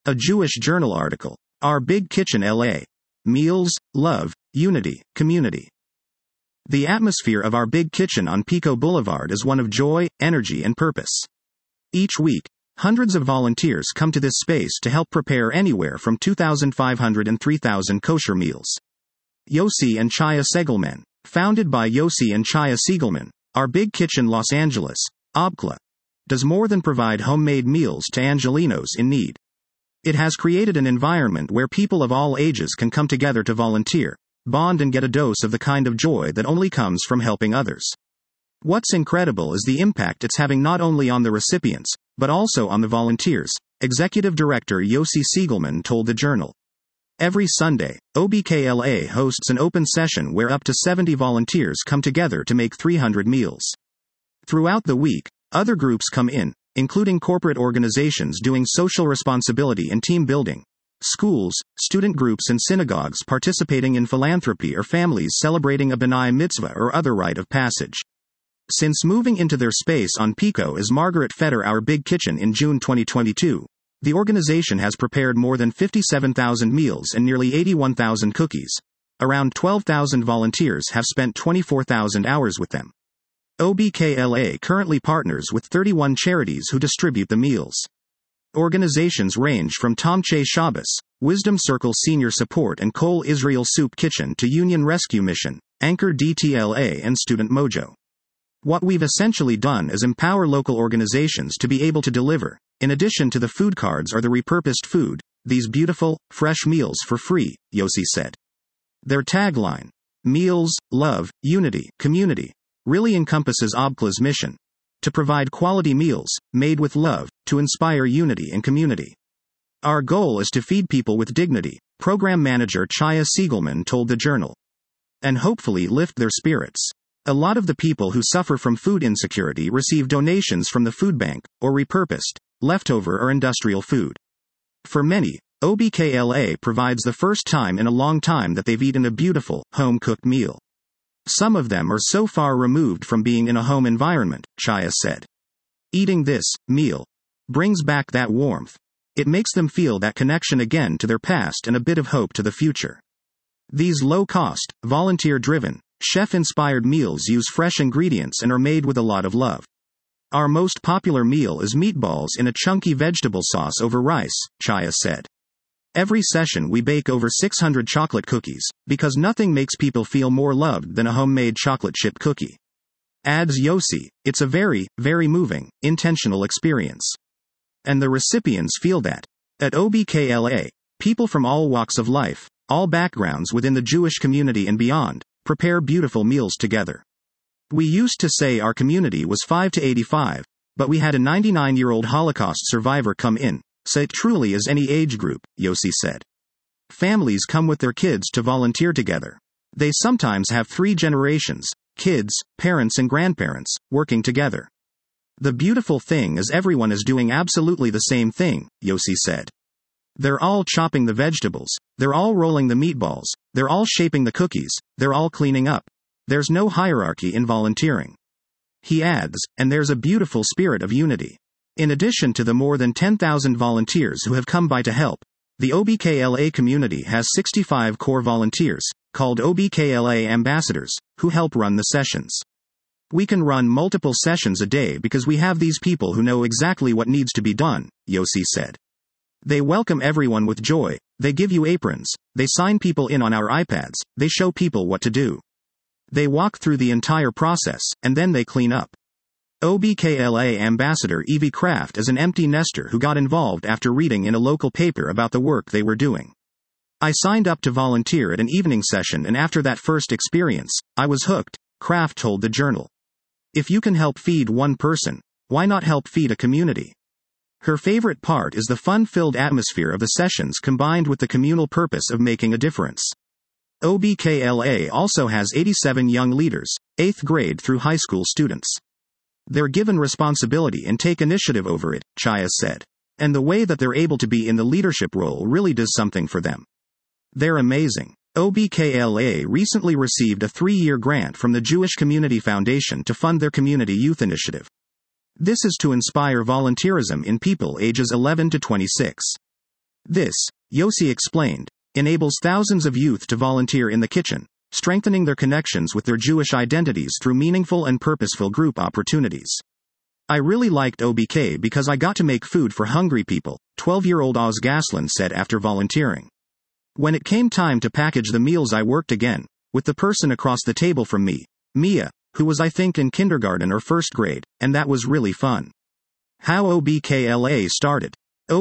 A Jewish Journal article. Our Big Kitchen LA. Meals, love, unity, community. The atmosphere of our Big Kitchen on Pico Boulevard is one of joy, energy, and purpose. Each week, hundreds of volunteers come to this space to help prepare anywhere from 2,500 and 3,000 kosher meals. Yossi and Chaya Segelman. Founded by Yossi and Chaya Segelman, our Big Kitchen Los Angeles, OBKLA, does more than provide homemade meals to Angelenos in need. It has created an environment where people of all ages can come together to volunteer, bond, and get a dose of the kind of joy that only comes from helping others. What's incredible is the impact it's having not only on the recipients, but also on the volunteers, Executive Director Yossi Segelman told the Journal. Every Sunday, OBKLA hosts an open session where up to 70 volunteers come together to make 300 meals. Throughout the week, other groups come in, including corporate organizations doing social responsibility and team building, schools, student groups, and synagogues participating in philanthropy, or families celebrating a B'nai mitzvah or other rite of passage. Since moving into their space on Pico as Margaret Fetter Our Big Kitchen in June 2022, the organization has prepared more than 57,000 meals and nearly 81,000 cookies. Around 12,000 volunteers have spent 24,000 hours with them. OBKLA currently partners with 31 charities who distribute the meals. Organizations range from Tomche Shabbos, Wisdom Circle Senior Support, and Kol Israel Soup Kitchen to Union Rescue Mission, Anchor DTLA, and Student Mojo. What we've essentially done is empower local organizations to be able to deliver, in addition to the food cards or the repurposed food, these beautiful, fresh meals for free, Yossi said. Their tagline, Meals, Love, Unity, Community, really encompasses OBKLA's mission: to provide quality meals, made with love, to inspire unity and community. Our goal is to feed people with dignity, Program Manager Chaya Segelman told the Journal. And hopefully lift their spirits. A lot of the people who suffer from food insecurity receive donations from the food bank, or repurposed, leftover or industrial food. For many, OBKLA provides the first time in a long time that they've eaten a beautiful, home-cooked meal. Some of them are so far removed from being in a home environment, Chaya said. Eating this meal brings back that warmth. It makes them feel that connection again to their past and a bit of hope to the future. These low-cost, volunteer-driven, chef-inspired meals use fresh ingredients and are made with a lot of love. Our most popular meal is meatballs in a chunky vegetable sauce over rice, Chaya said. Every session we bake over 600 chocolate cookies, because nothing makes people feel more loved than a homemade chocolate chip cookie. Adds Yossi, it's a very, very moving, intentional experience. And the recipients feel that. At OBKLA, people from all walks of life, all backgrounds within the Jewish community and beyond, prepare beautiful meals together. We used to say our community was 5 to 85, but we had a 99-year-old Holocaust survivor come in, so it truly is any age group, Yossi said. Families come with their kids to volunteer together. They sometimes have 3 generations, kids, parents, and grandparents, working together. The beautiful thing is everyone is doing absolutely the same thing, Yossi said. They're all chopping the vegetables, they're all rolling the meatballs, they're all shaping the cookies, they're all cleaning up. There's no hierarchy in volunteering. He adds, and there's a beautiful spirit of unity. In addition to the more than 10,000 volunteers who have come by to help, the OBKLA community has 65 core volunteers, called OBKLA ambassadors, who help run the sessions. We can run multiple sessions a day because we have these people who know exactly what needs to be done, Yossi said. They welcome everyone with joy, they give you aprons, they sign people in on our iPads, they show people what to do. They walk through the entire process, and then they clean up. OBKLA ambassador Evie Kraft is an empty nester who got involved after reading in a local paper about the work they were doing. I signed up to volunteer at an evening session, and after that first experience, I was hooked, Kraft told the Journal. If you can help feed one person, why not help feed a community? Her favorite part is the fun-filled atmosphere of the sessions combined with the communal purpose of making a difference. OBKLA also has 87 young leaders, 8th grade through high school students. They're given responsibility and take initiative over it, Chaya said. And the way that they're able to be in the leadership role really does something for them. They're amazing. OBKLA recently received a 3-year grant from the Jewish Community Foundation to fund their community youth initiative. This is to inspire volunteerism in people ages 11 to 26. This, Yossi explained, enables thousands of youth to volunteer in the kitchen, strengthening their connections with their Jewish identities through meaningful and purposeful group opportunities. I really liked OBK because I got to make food for hungry people, 12-year-old Oz Gaslin said after volunteering. When it came time to package the meals, I worked again with the person across the table from me, Mia, who was I think in kindergarten or first grade, and that was really fun. How OBKLA started.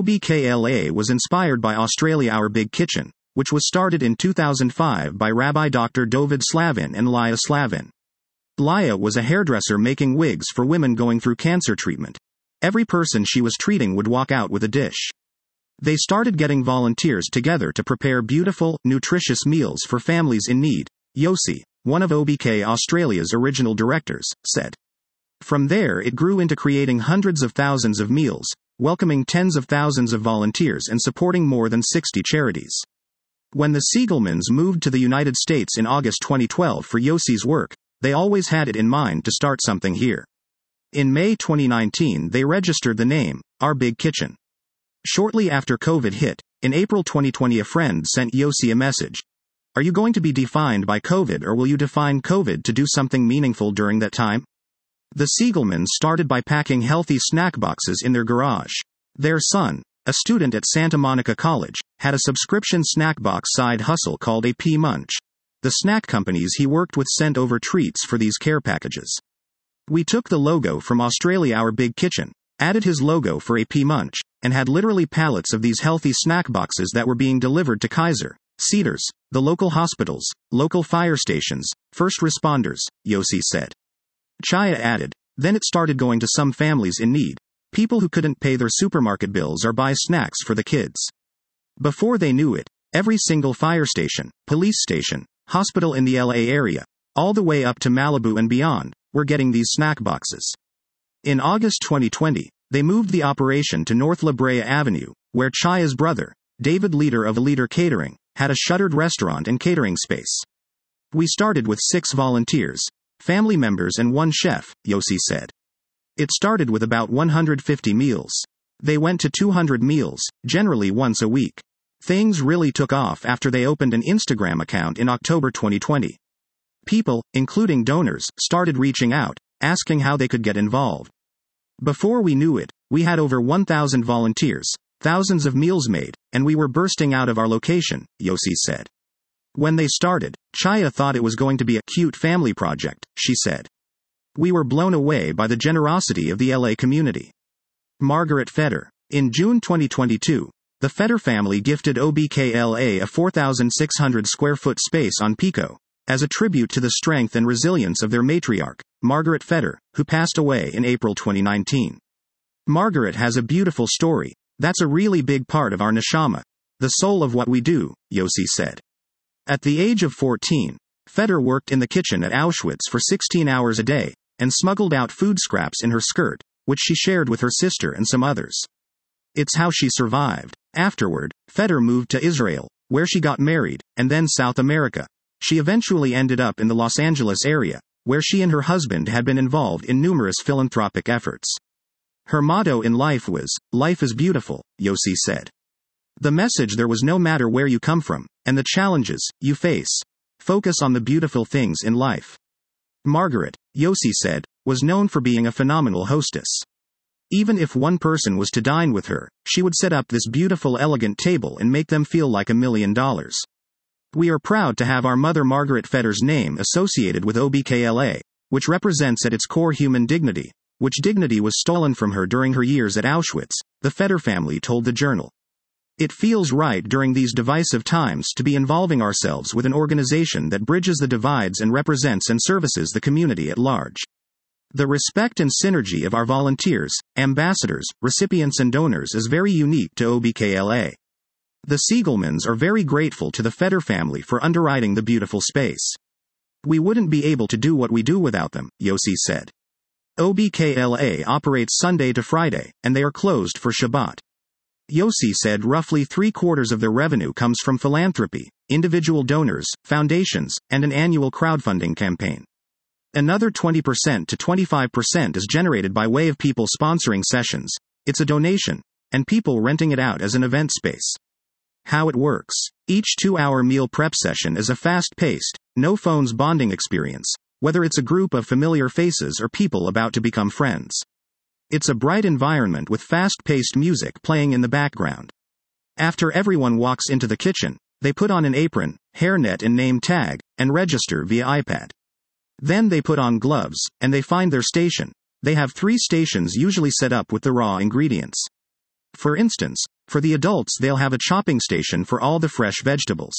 OBKLA was inspired by Australia Our Big Kitchen, which was started in 2005 by Rabbi Dr. David Slavin and Laya Slavin. Laya was a hairdresser making wigs for women going through cancer treatment. Every person she was treating would walk out with a dish. They started getting volunteers together to prepare beautiful, nutritious meals for families in need, Yossi, one of OBK Australia's original directors, said. From there it grew into creating hundreds of thousands of meals, welcoming tens of thousands of volunteers and supporting more than 60 charities. When the Siegelmans moved to the United States in August 2012 for Yossi's work, they always had it in mind to start something here. In May 2019 they registered the name, Our Big Kitchen. Shortly after COVID hit, in April 2020 a friend sent Yossi a message. Are you going to be defined by COVID, or will you define COVID to do something meaningful during that time? The Siegelmans started by packing healthy snack boxes in their garage. Their son, a student at Santa Monica College, had a subscription snack box side hustle called AP Munch. The snack companies he worked with sent over treats for these care packages. We took the logo from Australia Our Big Kitchen, added his logo for AP Munch, and had literally pallets of these healthy snack boxes that were being delivered to Kaiser, Cedars, the local hospitals, local fire stations, first responders, Yossi said. Chaya added, then it started going to some families in need, people who couldn't pay their supermarket bills or buy snacks for the kids. Before they knew it, every single fire station, police station, hospital in the LA area, all the way up to Malibu and beyond, were getting these snack boxes. In August 2020, they moved the operation to North La Brea Avenue, where Chaya's brother, David, leader of Leader Catering, had a shuttered restaurant and catering space. We started with 6 volunteers, family members and 1 chef, Yossi said. It started with about 150 meals. They went to 200 meals, generally once a week. Things really took off after they opened an Instagram account in October 2020. People, including donors, started reaching out, asking how they could get involved. Before we knew it, we had over 1,000 volunteers, thousands of meals made, and we were bursting out of our location, Yossi said. When they started, Chaya thought it was going to be a cute family project, she said. We were blown away by the generosity of the LA community. Margaret Feder. In June 2022, the Feder family gifted OBKLA a 4,600 square foot space on Pico, as a tribute to the strength and resilience of their matriarch, Margaret Feder, who passed away in April 2019. Margaret has a beautiful story. That's a really big part of our neshama, the soul of what we do, Yossi said. At the age of 14, Feder worked in the kitchen at Auschwitz for 16 hours a day, and smuggled out food scraps in her skirt, which she shared with her sister and some others. It's how she survived. Afterward, Feder moved to Israel, where she got married, and then South America. She eventually ended up in the Los Angeles area, where she and her husband had been involved in numerous philanthropic efforts. Her motto in life was, "Life is beautiful," Yossi said. The message there was no matter where you come from, and the challenges you face. Focus on the beautiful things in life. Margaret, Yossi said, was known for being a phenomenal hostess. Even if one person was to dine with her, she would set up this beautiful, elegant table and make them feel like $1 million. We are proud to have our mother Margaret Feder's name associated with OBKLA, which represents at its core human dignity, which dignity was stolen from her during her years at Auschwitz, the Feder family told the Journal. It feels right during these divisive times to be involving ourselves with an organization that bridges the divides and represents and services the community at large. The respect and synergy of our volunteers, ambassadors, recipients and donors is very unique to OBKLA. The Siegelmans are very grateful to the Feder family for underwriting the beautiful space. We wouldn't be able to do what we do without them, Yossi said. OBKLA operates Sunday to Friday, and they are closed for Shabbat. Yossi said roughly 3/4 of their revenue comes from philanthropy, individual donors, foundations, and an annual crowdfunding campaign. Another 20% to 25% is generated by way of people sponsoring sessions, it's a donation, and people renting it out as an event space. How it works. Each 2-hour meal prep session is a fast-paced, no-phones bonding experience, whether it's a group of familiar faces or people about to become friends. It's a bright environment with fast-paced music playing in the background. After everyone walks into the kitchen, they put on an apron, hairnet and name tag, and register via iPad. Then they put on gloves, and they find their station. They have 3 stations usually set up with the raw ingredients. For instance, for the adults they'll have a chopping station for all the fresh vegetables.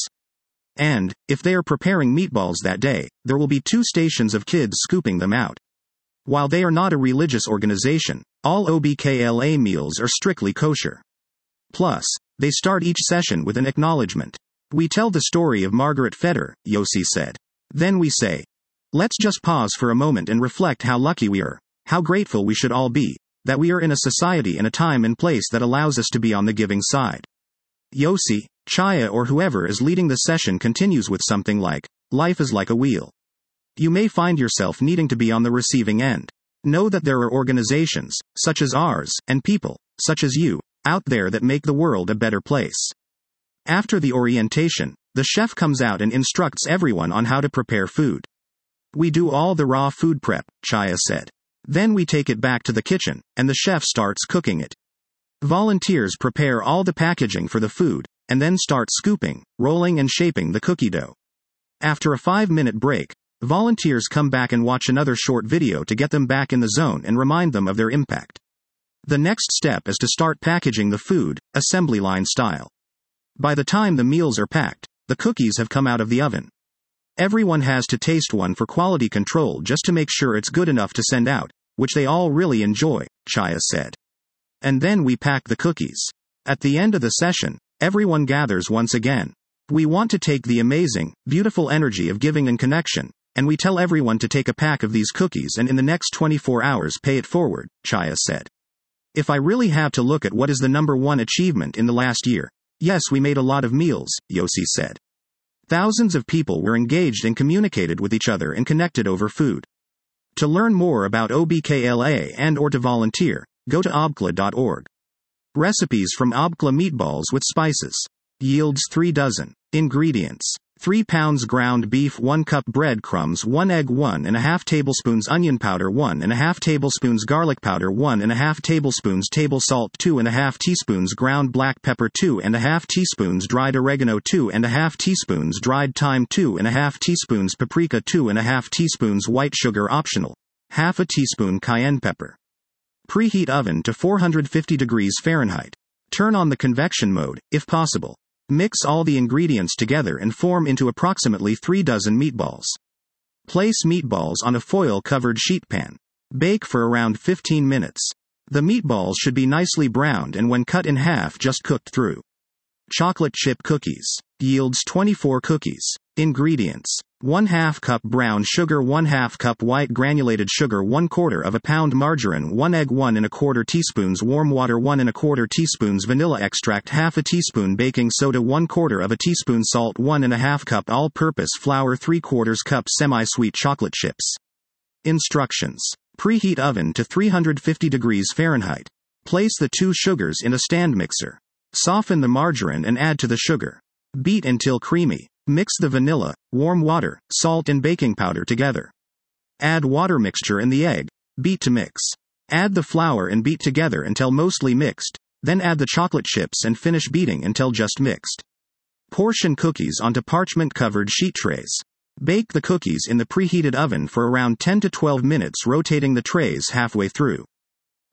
And, if they are preparing meatballs that day, there will be 2 stations of kids scooping them out. While they are not a religious organization, all OBKLA meals are strictly kosher. Plus, they start each session with an acknowledgement. We tell the story of Margaret Feder, Yossi said. Then we say, let's just pause for a moment and reflect how lucky we are, how grateful we should all be, that we are in a society and a time and place that allows us to be on the giving side. Yossi, Chaya or whoever is leading the session continues with something like, life is like a wheel. You may find yourself needing to be on the receiving end. Know that there are organizations, such as ours, and people, such as you, out there that make the world a better place. After the orientation, the chef comes out and instructs everyone on how to prepare food. We do all the raw food prep, Chaya said. Then we take it back to the kitchen, and the chef starts cooking it. Volunteers prepare all the packaging for the food, and then start scooping, rolling and shaping the cookie dough. After a 5-minute break, volunteers come back and watch another short video to get them back in the zone and remind them of their impact. The next step is to start packaging the food, assembly line style. By the time the meals are packed, the cookies have come out of the oven. Everyone has to taste one for quality control just to make sure it's good enough to send out, which they all really enjoy, Chaya said. And then we pack the cookies. At the end of the session, everyone gathers once again. We want to take the amazing, beautiful energy of giving and connection, and we tell everyone to take a pack of these cookies and in the next 24 hours pay it forward, Chaya said. If I really have to look at what is the number one achievement in the last year, yes, we made a lot of meals, Yossi said. Thousands of people were engaged and communicated with each other and connected over food. To learn more about OBKLA and or to volunteer, go to obkla.org. Recipes from Obkla meatballs with spices. Yields 3 dozen. Ingredients. 3 pounds ground beef, 1 cup breadcrumbs, 1 egg, 1½ tablespoons onion powder, 1½ tablespoons garlic powder, 1½ tablespoons table salt, 2½ teaspoons ground black pepper, 2½ teaspoons dried oregano, 2½ teaspoons dried thyme, 2½ teaspoons paprika, 2½ teaspoons white sugar optional, ½ teaspoon cayenne pepper. Preheat oven to 450 degrees Fahrenheit. Turn on the convection mode, if possible. Mix all the ingredients together and form into approximately 3 dozen meatballs. Place meatballs on a foil-covered sheet pan. Bake for around 15 minutes. The meatballs should be nicely browned and when cut in half just cooked through. Chocolate chip cookies. Yields 24 cookies. Ingredients. 1/2 cup brown sugar, 1/2 cup white granulated sugar, 1/4 pound margarine, 1 egg, 1¼ teaspoons warm water, 1¼ teaspoons vanilla extract, ½ a teaspoon baking soda, 1/4 teaspoon salt, 1½ cup all-purpose flour, 3/4 cup semi-sweet chocolate chips. Instructions. Preheat oven to 350 degrees Fahrenheit. Place the 2 sugars in a stand mixer. Soften the margarine and add to the sugar. Beat until creamy. Mix the vanilla, warm water, salt and baking powder together. Add water mixture and the egg. Beat to mix. Add the flour and beat together until mostly mixed. Then add the chocolate chips and finish beating until just mixed. Portion cookies onto parchment-covered sheet trays. Bake the cookies in the preheated oven for around 10 to 12 minutes, rotating the trays halfway through.